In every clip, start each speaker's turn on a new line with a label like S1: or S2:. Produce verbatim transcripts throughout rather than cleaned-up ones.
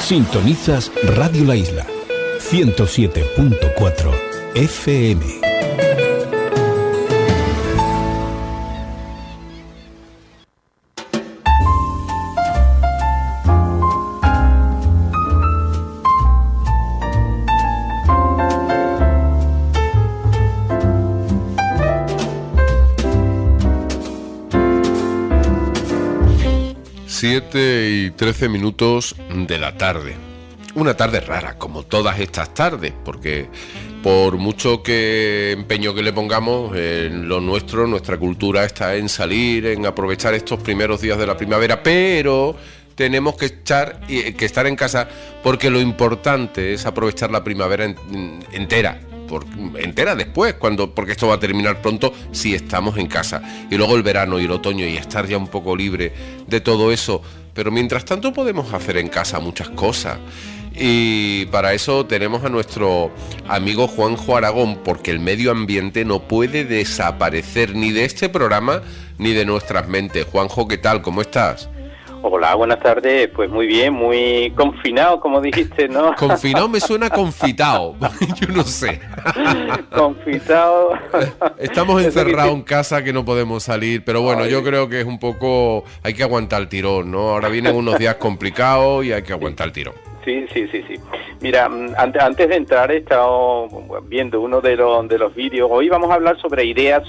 S1: Sintonizas Radio La Isla, ciento siete punto cuatro F M.
S2: siete y trece minutos de la tarde. Una tarde rara, como todas estas tardes, porque por mucho que empeño que le pongamos, en lo nuestro, nuestra cultura está en salir, en aprovechar estos primeros días de la primavera, pero tenemos que echar, que estar en casa, porque lo importante es aprovechar la primavera entera. Por, entera después, cuando porque esto va a terminar pronto si estamos en casa, y luego el verano y el otoño y estar ya un poco libre de todo eso, pero mientras tanto podemos hacer en casa muchas cosas, y para eso tenemos a nuestro amigo Juanjo Aragón, porque el medio ambiente no puede desaparecer ni de este programa ni de nuestras mentes. Juanjo, ¿qué tal? ¿Cómo estás?
S3: Hola, buenas tardes. Pues muy bien, muy confinado, como dijiste, ¿no?
S2: Confinado me suena confitado, yo no sé.
S3: Confitado.
S2: Estamos encerrados en casa, que no podemos salir, pero bueno, Ay. yo creo que es un poco, hay que aguantar el tirón, ¿no? Ahora vienen unos días complicados y hay que aguantar el tirón.
S3: Sí, sí, sí, sí. Mira, antes, antes de entrar he estado viendo uno de los de los vídeos. Hoy vamos a hablar sobre ideas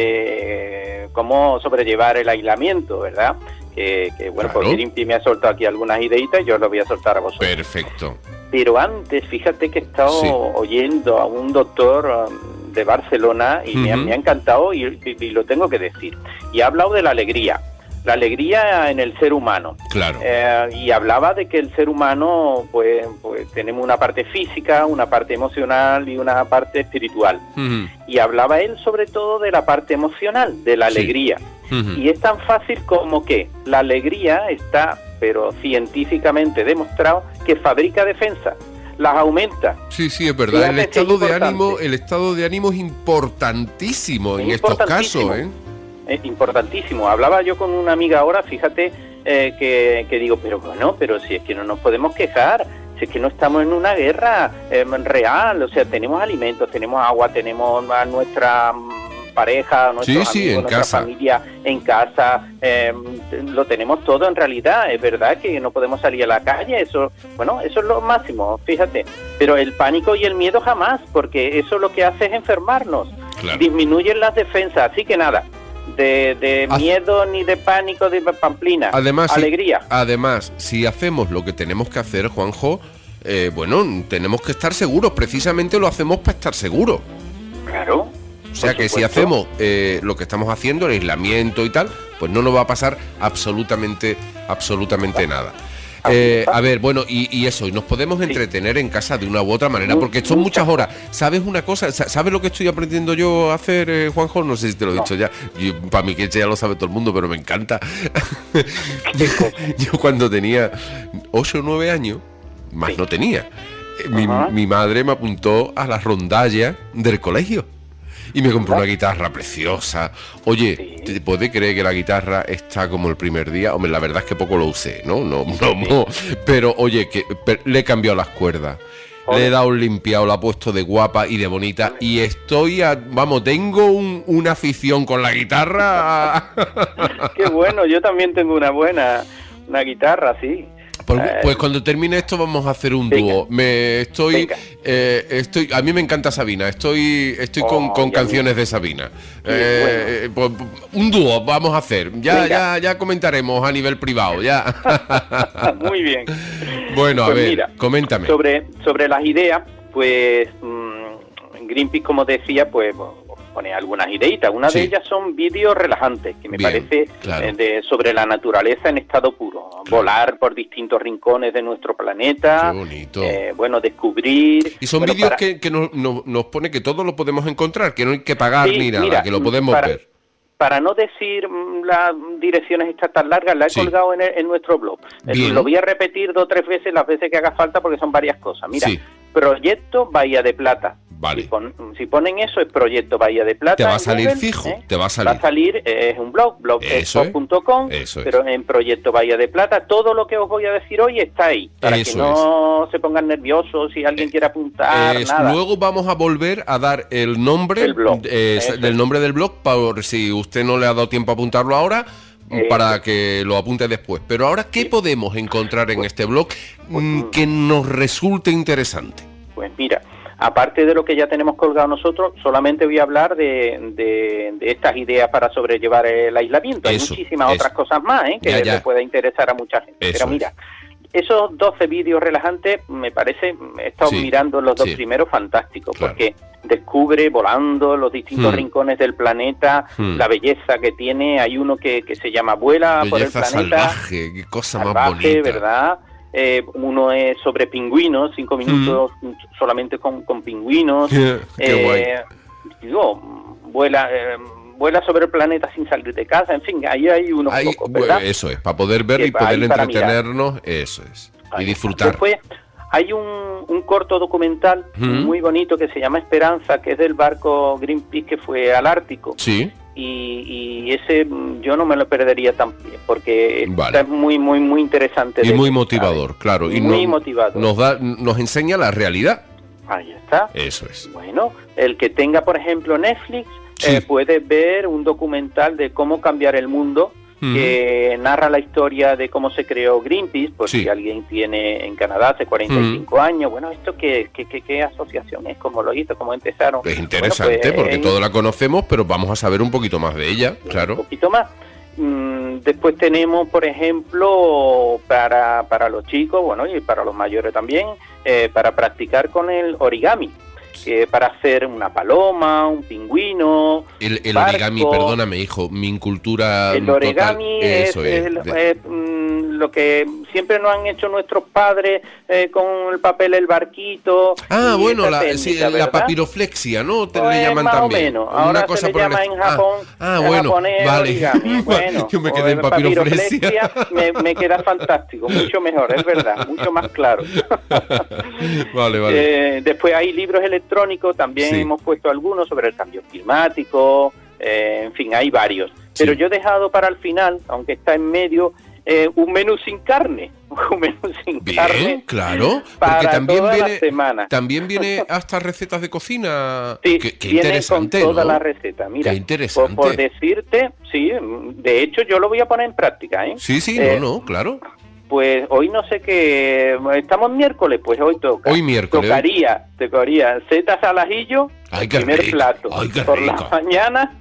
S3: sobre cómo sobrellevar el aislamiento, ¿verdad? Que, que bueno, claro. Pues Greenpeace me ha soltado aquí algunas ideitas y yo las voy a soltar a vosotros.
S2: Perfecto.
S3: Pero antes, fíjate que he estado sí. oyendo a un doctor um, de Barcelona y uh-huh. me, ha, me ha encantado y, y, y lo tengo que decir. Y ha hablado de la alegría. La alegría en el ser humano.
S2: Claro.
S3: Eh, y hablaba de que el ser humano, pues, pues tenemos una parte física, una parte emocional y una parte espiritual. Uh-huh. Y hablaba él sobre todo de la parte emocional, de la sí. alegría. Uh-huh. Y es tan fácil como que la alegría está, pero científicamente demostrado, que fabrica defensa, las aumenta.
S2: Sí, sí, es verdad. Fíjate, el estado de ánimo, el estado de ánimo es importantísimo es en
S3: importantísimo.
S2: estos casos, ¿eh?
S3: Es importantísimo. Hablaba yo con una amiga ahora, fíjate, eh, que, que digo, pero bueno, pero si es que no nos podemos quejar, si es que no estamos en una guerra eh, real, o sea, tenemos alimentos, tenemos agua, tenemos a nuestra pareja, a nuestros
S2: sí, sí,
S3: amigos,
S2: en
S3: nuestra
S2: casa.
S3: familia en casa, eh, lo tenemos todo en realidad. Es verdad que no podemos salir a la calle, eso, bueno, eso es lo máximo, fíjate, pero el pánico y el miedo jamás, porque eso lo que hace es enfermarnos, claro. Disminuyen las defensas, así que nada, de, de miedo ni de pánico, de pamplina,
S2: además,
S3: alegría.
S2: Si, además, si hacemos lo que tenemos que hacer, Juanjo, eh, bueno, tenemos que estar seguros, precisamente lo hacemos para estar seguros.
S3: Claro.
S2: O sea que si hacemos eh, lo que estamos haciendo, el aislamiento y tal, pues no nos va a pasar absolutamente, absolutamente nada. Eh, a ver, bueno, y, y eso, y nos podemos entretener en casa de una u otra manera, porque son muchas horas. ¿Sabes una cosa? ¿Sabes lo que estoy aprendiendo yo a hacer, eh, Juanjo? No sé si te lo he dicho ya. Yo, para mí que ya lo sabe todo el mundo, pero me encanta. Yo cuando tenía ocho o nueve años, más sí. no tenía, mi, mi madre me apuntó a la rondalla del colegio. Y me compró una guitarra preciosa. Oye, sí. ¿te puedes creer que la guitarra está como el primer día? Hombre, la verdad es que poco lo usé, ¿no? No, no, sí. no. Pero, oye, que pero, le he cambiado las cuerdas. Oye. Le he dado un limpiado, la he puesto de guapa y de bonita. Y estoy, a, vamos, tengo un, una afición con la guitarra.
S3: Qué bueno, yo también tengo una buena, una guitarra, sí.
S2: Pues, pues cuando termine esto vamos a hacer un venga, dúo. Me estoy, eh, estoy, a mí me encanta Sabina. Estoy, estoy oh, con, con canciones de Sabina. Eh, bueno. pues, un dúo vamos a hacer. Ya, venga. ya, ya comentaremos a nivel privado. Ya.
S3: Muy bien.
S2: Bueno,
S3: pues
S2: a ver,
S3: mira,
S2: coméntame.
S3: Sobre, sobre las ideas, pues mmm, Greenpeace, como decía, pues pone algunas ideitas. Una sí. de ellas son vídeos relajantes, que me Bien, parece claro. eh, de, sobre la naturaleza en estado puro. Claro. Volar por distintos rincones de nuestro planeta.
S2: Qué bonito.
S3: Eh, bueno, descubrir.
S2: Y son
S3: bueno,
S2: vídeos
S3: para...
S2: que, que nos, nos, nos pone que todos lo podemos encontrar, que no hay que pagar sí, ni nada, mira, que lo podemos
S3: para,
S2: ver.
S3: Para no decir las direcciones estas tan largas, la he sí. colgado en, el, en nuestro blog. Bien. Lo voy a repetir dos o tres veces, las veces que haga falta, porque son varias cosas. Mira, sí. Proyecto Bahía de Plata.
S2: Vale.
S3: Si, pon, si ponen eso, es Proyecto Bahía de Plata.
S2: Te va a salir
S3: Google,
S2: fijo,
S3: ¿eh?
S2: te va a salir.
S3: Va a salir, eh, es un blog, blogspot punto com, pero en Proyecto Bahía de Plata, todo lo que os voy a decir hoy está ahí, para
S2: eso
S3: que no
S2: es.
S3: se pongan nerviosos, si alguien quiere apuntar,
S2: es,
S3: nada.
S2: Luego vamos a volver a dar el nombre
S3: el blog,
S2: eh, del nombre del blog, por si usted no le ha dado tiempo a apuntarlo ahora, eh, para que lo apunte después. Pero ahora, ¿qué sí. podemos encontrar en pues, este blog pues, que nos resulte interesante?
S3: Pues mira, aparte de lo que ya tenemos colgado nosotros, solamente voy a hablar de, de, de estas ideas para sobrellevar el aislamiento. Hay eso, muchísimas eso. otras cosas más, ¿eh? que ya, ya. le pueda interesar a mucha gente. Eso Pero mira, es. esos doce vídeos relajantes, me parece, he estado sí, mirando los dos sí. primeros, fantásticos, claro. porque descubre volando los distintos hmm. rincones del planeta, hmm. la belleza que tiene. Hay uno que, que se llama Vuela
S2: belleza
S3: por el planeta.
S2: Salvaje, qué cosa
S3: salvaje,
S2: más bonita.
S3: ¿verdad? Eh, uno es sobre pingüinos, cinco minutos mm. solamente con, con pingüinos.
S2: Qué
S3: eh,
S2: guay.
S3: Digo, vuela, eh, vuela sobre el planeta sin salir de casa, en fin, ahí hay unos
S2: ahí,
S3: pocos, ¿verdad?
S2: Eso es, para poder ver que, y poder entretenernos, eso es, ahí y disfrutar.
S3: Después hay un, un corto documental mm. muy bonito que se llama Esperanza, que es del barco Greenpeace que fue al Ártico.
S2: Sí.
S3: Y, y ese yo no me lo perdería también, porque
S2: vale.
S3: es muy, muy, muy interesante.
S2: Y muy motivador, ¿sabes? Claro. Y
S3: muy
S2: no,
S3: motivador.
S2: Nos, da, nos enseña la realidad.
S3: Ahí está.
S2: Eso es.
S3: Bueno, el que tenga, por ejemplo, Netflix, sí. eh, puede ver un documental de cómo cambiar el mundo, uh-huh. que narra la historia de cómo se creó Greenpeace, por sí. si alguien tiene en Canadá hace cuarenta y cinco uh-huh. años. Bueno, ¿esto qué, qué, qué, qué asociación es? ¿Cómo lo hizo? ¿Cómo empezaron?
S2: Es interesante, bueno, pues, porque eh, todos la conocemos, pero vamos a saber un poquito más de ella, claro.
S3: Un poquito más. Mm, después tenemos, por ejemplo, para, para los chicos, bueno, y para los mayores también, eh, para practicar con el origami. Eh, para hacer una paloma, un pingüino.
S2: El, el origami, perdóname, hijo, mi incultura.
S3: El origami total, es, eso es, el, de... es mm, lo que siempre nos han hecho nuestros padres eh, con el papel, el barquito.
S2: Ah, bueno, la, técnica, sí, la papiroflexia, ¿no? Te
S3: pues
S2: le llaman
S3: más
S2: también.
S3: O menos. Ahora una cosa se le llama el... en Japón.
S2: Ah, ah bueno,
S3: japonés,
S2: vale.
S3: Origami. Bueno,
S2: yo me quedé en papiroflexia.
S3: me, me queda fantástico, mucho mejor, es verdad, mucho más claro.
S2: Vale, vale.
S3: Eh, después hay libros electrónicos, también sí. hemos puesto algunos sobre el cambio climático, eh, en fin, hay varios. Pero sí. yo he dejado para el final, aunque está en medio, eh, un menú sin carne. Un menú sin
S2: Bien,
S3: carne.
S2: Claro,
S3: para
S2: porque también
S3: toda
S2: viene,
S3: la semana.
S2: También viene hasta recetas de cocina.
S3: Sí,
S2: qué, qué
S3: viene
S2: interesante,
S3: con toda
S2: ¿no?
S3: la receta. Mira,
S2: qué interesante.
S3: Por, por decirte, sí, de hecho yo lo voy a poner en práctica, ¿eh?
S2: Sí, sí,
S3: eh,
S2: no, no, claro.
S3: Pues hoy no sé qué, estamos miércoles, pues hoy toca.
S2: Hoy miércoles.
S3: Tocaría, tocaría setas al ajillo,
S2: Ay,
S3: el primer
S2: rico.
S3: plato.
S2: Ay, qué
S3: por
S2: rico.
S3: la mañana.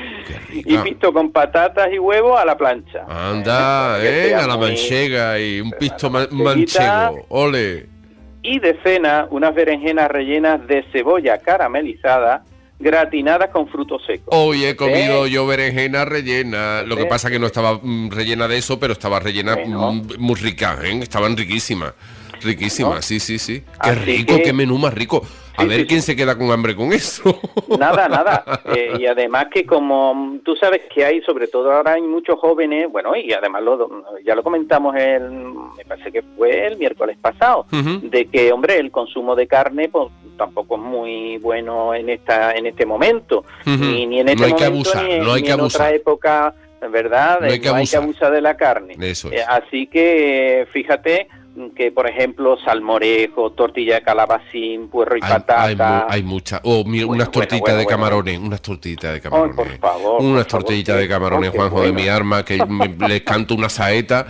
S3: Y pisto con patatas y huevo a la plancha.
S2: Anda, eh, eh a la muy... manchega y un pisto ma- manchego, ole.
S3: Y de cena, unas berenjenas rellenas de cebolla caramelizada, gratinadas con frutos secos.
S2: Hoy he comido ¿Eh? yo berenjena rellena. Lo que ¿Eh? pasa que no estaba mm, rellena de eso, pero estaba rellena bueno. mm, muy rica, ¿eh? Estaban riquísimas. Riquísimas, ¿no? sí, sí, sí. Qué Así rico, que... qué menú más rico. A sí, ver sí, quién sí. se queda con hambre con eso.
S3: Nada, nada. Eh, y además que como tú sabes que hay, sobre todo ahora hay muchos jóvenes, bueno, y además lo, ya lo comentamos el, me parece que fue el miércoles pasado, uh-huh. de que, hombre, el consumo de carne pues tampoco es muy bueno en esta en este momento. Uh-huh. Ni, ni en este
S2: no hay
S3: momento,
S2: que abusar,
S3: ni,
S2: no hay
S3: ni
S2: que
S3: en
S2: abusar.
S3: otra época, ¿verdad?
S2: No hay que,
S3: no hay que abusar de la carne.
S2: Eso es.
S3: Eh, así que, fíjate que por ejemplo salmorejo, tortilla de calabacín, puerro y
S2: hay,
S3: patata.
S2: Hay, hay muchas. Oh, mira, bueno, unas tortitas bueno, bueno, de camarones, bueno. unas tortitas de camarones.
S3: Oh, por favor.
S2: Unas tortillitas de camarones, oh, Juanjo, bueno. de mi arma, que me, les canto una saeta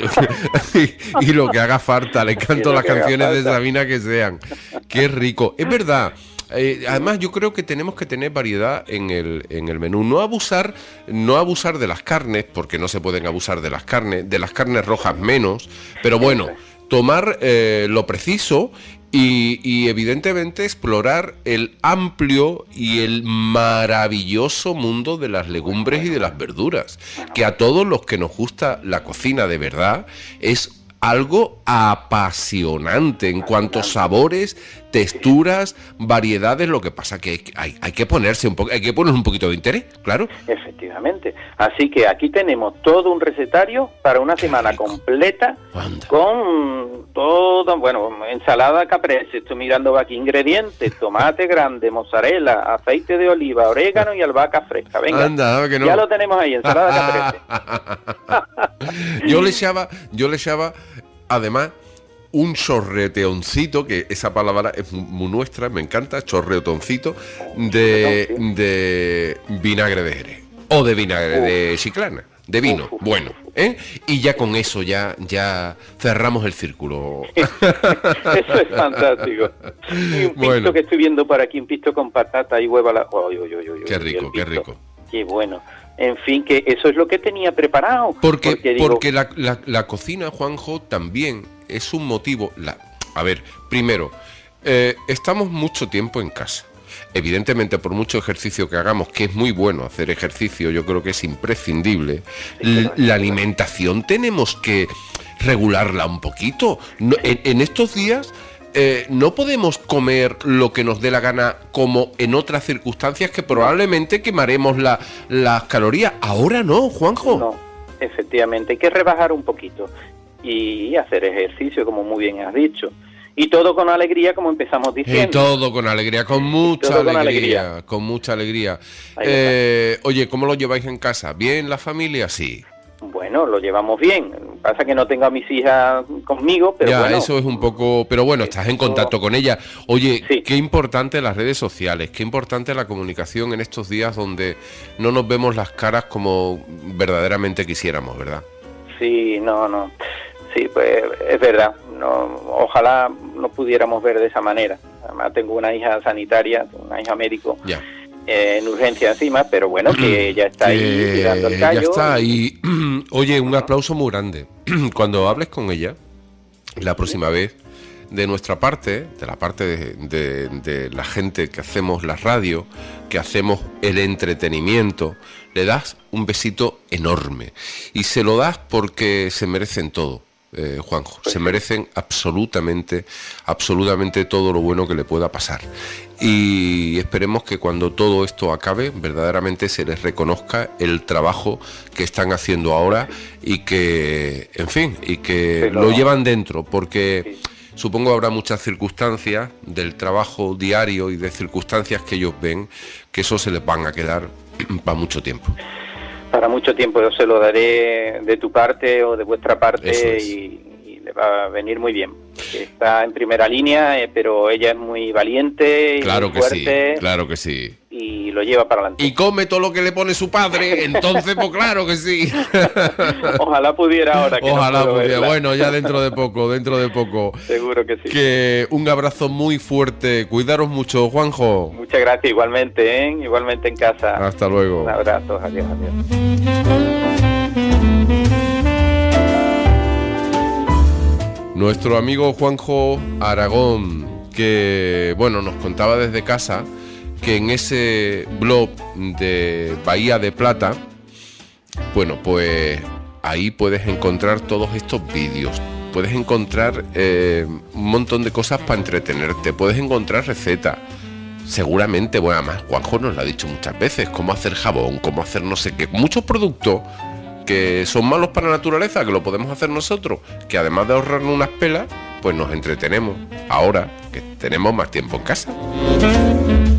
S2: y, y lo que haga falta, les canto las canciones de Sabina que sean. Qué rico. Es verdad. Eh, además yo creo que tenemos que tener variedad en el en el menú, no abusar no abusar de las carnes, porque no se pueden abusar de las carnes, de las carnes rojas menos, pero bueno, tomar eh, lo preciso y, y evidentemente explorar el amplio y el maravilloso mundo de las legumbres y de las verduras, que a todos los que nos gusta la cocina de verdad es algo apasionante en cuanto a sabores, texturas, variedades. Lo que pasa que hay, hay que ponerse un poco, hay que poner un poquito de interés, claro.
S3: Efectivamente. Así que aquí tenemos todo un recetario para una semana rico. completa. Anda. Con todo, bueno, ensalada caprese. Estoy mirando aquí ingredientes: tomate grande, mozzarella, aceite de oliva, orégano y albahaca fresca. Venga,
S2: Anda, que no.
S3: Ya lo tenemos ahí, ensalada caprese.
S2: yo le echaba, yo le echaba, además, un chorreteoncito, que esa palabra es muy nuestra, me encanta, chorreotoncito, de, de vinagre de Jerez, o de vinagre Uf. de Chiclana, de vino, Uf. bueno, ¿eh? Y ya con eso ya, ya cerramos el círculo.
S3: Eso es fantástico. Y un pisto bueno. que estoy viendo por aquí, un pisto con patata y huevo a la... Oh, oh, oh, oh, oh,
S2: qué rico, qué rico.
S3: Qué bueno. En fin, que eso es lo que tenía preparado.
S2: Porque, porque, digo... porque la, la, la cocina, Juanjo, también es un motivo... La... A ver, primero, eh, estamos mucho tiempo en casa. Evidentemente, por mucho ejercicio que hagamos, que es muy bueno hacer ejercicio, yo creo que es imprescindible, sí, la alimentación tenemos que regularla un poquito. No, en, en estos días... Eh, no podemos comer lo que nos dé la gana como en otras circunstancias que probablemente quemaremos la, las calorías. Ahora no, Juanjo.
S3: No, efectivamente, hay que rebajar un poquito y hacer ejercicio, como muy bien has dicho. Y todo con alegría, como empezamos diciendo.
S2: Y todo con alegría, con mucha alegría, con alegría, con mucha alegría. Eh, oye, ¿cómo lo lleváis en casa? ¿Bien la familia? Sí.
S3: Bueno, lo llevamos bien. Pasa que no tengo a mis hijas conmigo, pero
S2: ya,
S3: bueno.
S2: eso es un poco... Pero bueno, estás en contacto con ellas. Oye, sí. Qué importante las redes sociales, qué importante la comunicación en estos días donde no nos vemos las caras como verdaderamente quisiéramos, ¿verdad?
S3: Sí, no, no. Sí, pues es verdad. No, ojalá no pudiéramos ver de esa manera. Además tengo una hija sanitaria, una hija médico. Ya. Eh, en urgencia encima, pero bueno, que ya está ahí tirando el callo.
S2: Ya está, y oye, un aplauso muy grande. Cuando hables con ella, la próxima vez, de nuestra parte, de la parte de, de, de la gente que hacemos la radio, que hacemos el entretenimiento, le das un besito enorme. Y se lo das porque se merecen todo. Eh, Juanjo, pues se merecen absolutamente, absolutamente todo lo bueno que le pueda pasar. Y esperemos que cuando todo esto acabe, verdaderamente se les reconozca el trabajo que están haciendo ahora y que, en fin, y que lo llevan dentro, porque supongo habrá muchas circunstancias del trabajo diario y de circunstancias que ellos ven, que eso se les van a quedar para mucho tiempo.
S3: Para mucho tiempo, yo se lo daré de tu parte o de vuestra parte es. y, y le va a venir muy bien. Está en primera línea, eh, pero ella es muy valiente y
S2: claro
S3: muy fuerte.
S2: Que sí, claro que sí.
S3: Y lo lleva para adelante.
S2: Y come todo lo que le pone su padre, entonces pues claro que sí.
S3: Ojalá pudiera ahora. Que
S2: Ojalá
S3: no
S2: pudiera,
S3: verla.
S2: Bueno, ya dentro de poco, dentro de poco.
S3: Seguro que sí.
S2: Que un abrazo muy fuerte, cuidaros mucho, Juanjo.
S3: Muchas gracias, igualmente, ¿eh? Igualmente en casa.
S2: Hasta luego.
S3: Un abrazo, adiós, adiós.
S2: Nuestro amigo Juanjo Aragón, que bueno, nos contaba desde casa que en ese blog de Bahía de Plata, bueno, pues ahí puedes encontrar todos estos vídeos, puedes encontrar eh, un montón de cosas para entretenerte, puedes encontrar recetas, seguramente, bueno, además Juanjo nos lo ha dicho muchas veces, cómo hacer jabón, cómo hacer no sé qué, muchos productos que son malos para la naturaleza, que lo podemos hacer nosotros, que además de ahorrarnos unas pelas, pues nos entretenemos ahora que tenemos más tiempo en casa.